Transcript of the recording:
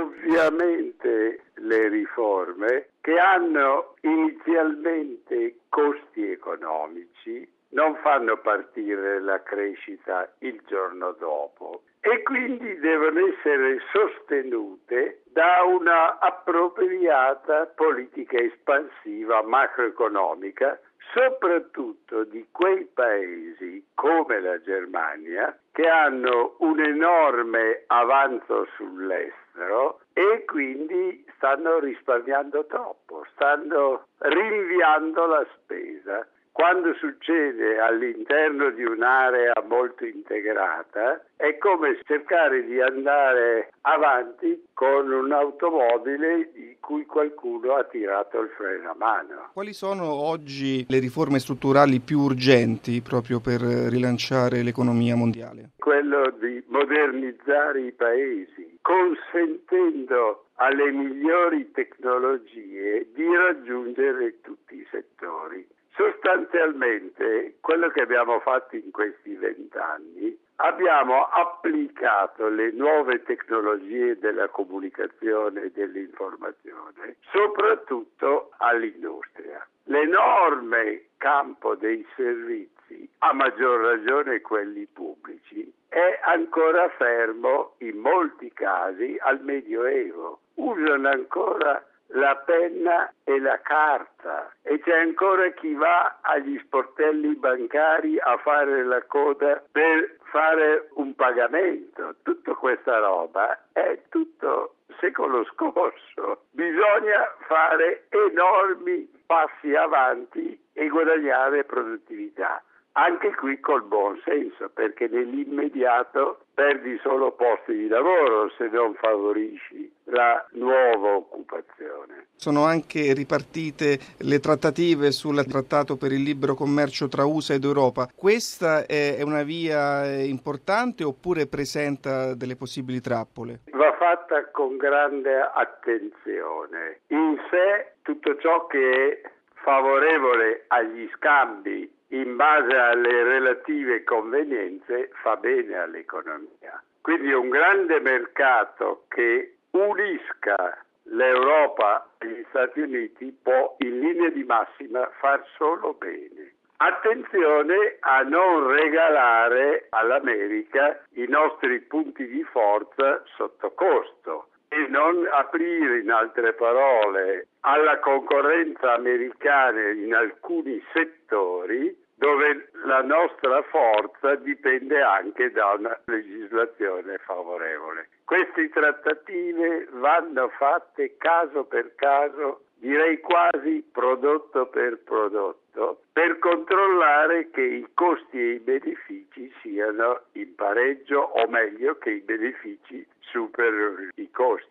Ovviamente le riforme che hanno inizialmente costi economici non fanno partire la crescita il giorno dopo e quindi devono essere sostenute da una appropriata politica espansiva macroeconomica, soprattutto di quei paesi come la Germania che hanno un enorme avanzo sull'estero e quindi stanno risparmiando troppo, stanno rinviando la spesa. Quando succede all'interno di un'area molto integrata è come cercare di andare avanti con un'automobile di cui qualcuno ha tirato il freno a mano. Quali sono oggi le riforme strutturali più urgenti proprio per rilanciare l'economia mondiale? Quello di modernizzare i paesi, consentendo alle migliori tecnologie di raggiungere tutti i settori. Sostanzialmente, quello che abbiamo fatto in questi 20 anni, abbiamo applicato le nuove tecnologie della comunicazione e dell'informazione, soprattutto all'industria. L'enorme campo dei servizi, a maggior ragione quelli pubblici, è ancora fermo in molti casi al Medioevo. Usano ancora la penna e la carta e c'è ancora chi va agli sportelli bancari a fare la coda per fare un pagamento. Tutta questa roba è tutto secolo scorso. Bisogna fare enormi passi avanti e guadagnare produttività. Anche qui col buon senso, perché nell'immediato perdi solo posti di lavoro se non favorisci la nuova occupazione. Sono anche ripartite le trattative sul trattato per il libero commercio tra USA ed Europa. Questa è una via importante oppure presenta delle possibili trappole? Va fatta con grande attenzione. In sé tutto ciò che è favorevole agli scambi in base alle relative convenienze fa bene all'economia. Quindi un grande mercato che unisca l'Europa e gli Stati Uniti può in linea di massima far solo bene. Attenzione a non regalare all'America i nostri punti di forza sotto costo e non aprire, in altre parole, alla concorrenza americana in alcuni settori dove la nostra forza dipende anche da una legislazione favorevole. Queste trattative vanno fatte caso per caso, direi quasi prodotto per prodotto, per controllare che i costi e i benefici siano in pareggio o meglio che i benefici superino i costi.